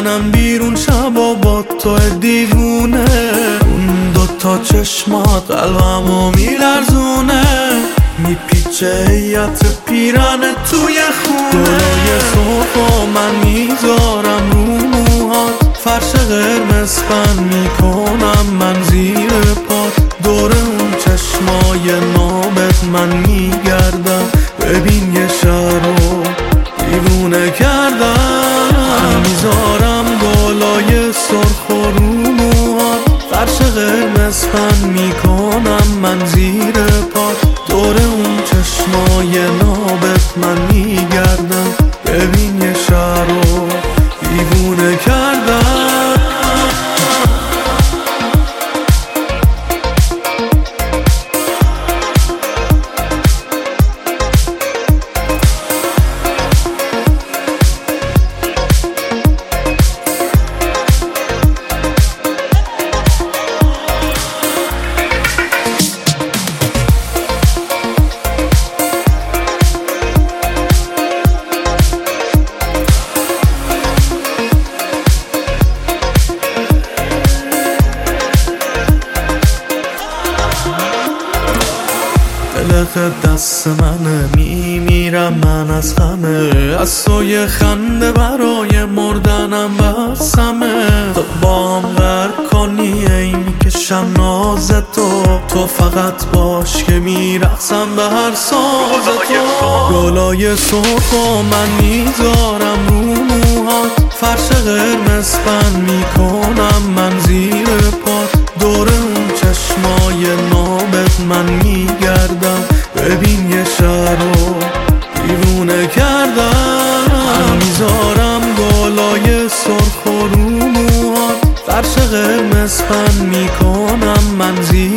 میزنم بیرون شبا با تو دیوونه. اون دوتا چشمات قلبمو میلرزونه، میپیچه هیئت پیرنه توی خونه. دلای سرخو من میذارم رو موهات، فرش قرمز بند میکنم من زیر پات. دور اون چشمای نابت من میگردم، ببین یه شهر رو دیوونه کردم. من میذارم گلای سرخ و رو موهات، فرش قرمز بند میکنم من زیر پات. دور اون چشمای نابت من میگردم، ببین یه شهر رو دیوونه کردم. دلت دست منه، میمیرم من از غمه. از تو یه خنده برای مردنم بسمه. تو با هم غرق کنی ای میکشم ناز تو فقط باش که میرقصم به هر ساز تو. گلای سرخ و من میذارم رو موهات، فرش قرمز بند میکنم من زیر پات. دور اون چشمای نابت من میگردم، ببین یه شهر رو دیوونه کردم. من میذارم گلای سرخ و رو موهات، فرش قرمز بند میکنم من زیر